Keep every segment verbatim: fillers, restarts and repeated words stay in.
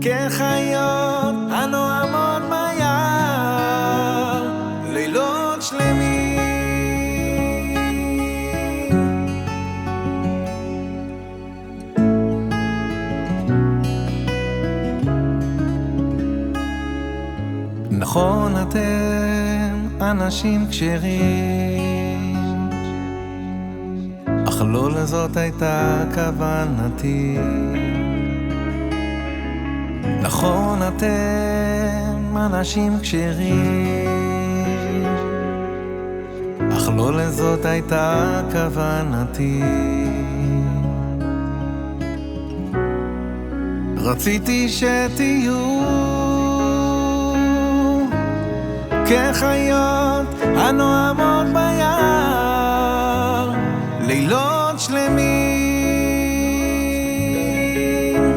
כחיות הנועמות ביער, לילות שלמים. נכון אתם אנשים כשרים, אך לא לזאת הייתה כוונתי. נכון אתם אנשים כשרים, אך לא לזאת הייתה כוונתי. רציתי שתהיו כחיות הנועמות ביער, לילות שלמים.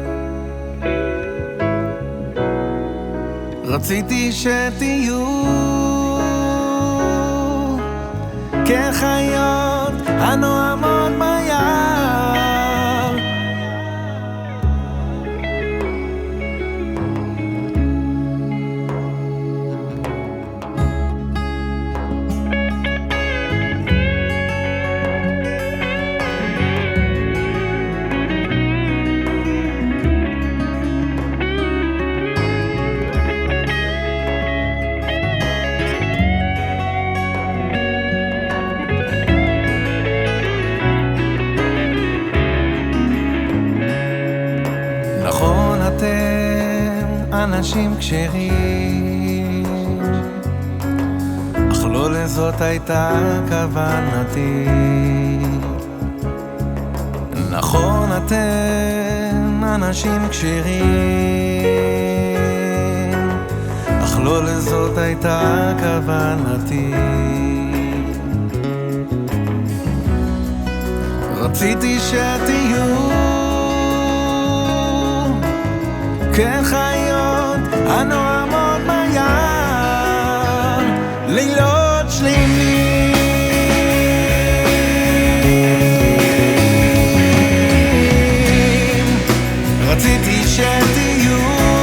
רציתי שתהיו כחיות הנועמות ביער. נכון אתם אנשים כשרים, אך לא לזאת הייתה כוונתי. נכון אתם אנשים כשרים, אך לא לזאת הייתה כוונתי. רציתי שתהיו כחיות הנועמות ביער, לילות שלמים. רציתי שתהיו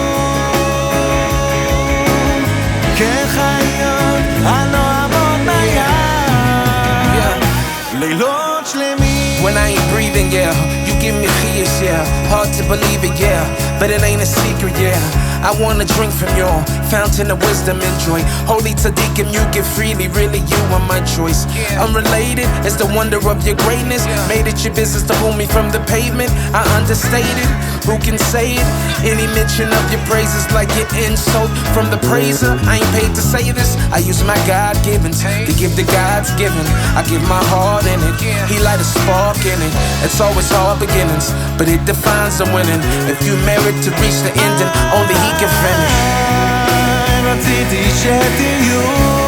כחיות הנועמות ביער, לילות שלמים. When I ain't breathing, yeah, you give me fears, yeah. Hard to believe it, yeah, but it ain't a secret, yeah. I wanna drink from your fountain of wisdom and joy. Holy tzaddikim, you give freely, really you are my choice. Unrelated is the wonder of your greatness. Made it your business to pull me from the pavement. I understated, who can say it? Any mention of your praises like an insult from the praiser. I ain't paid to say this, I use my God-given to give the God's given. I give my heart in it, he light a spark in it. It's always hard beginnings, but it defines the winning. If you merit to reach the ending, only he can finish. רציתי שתהיו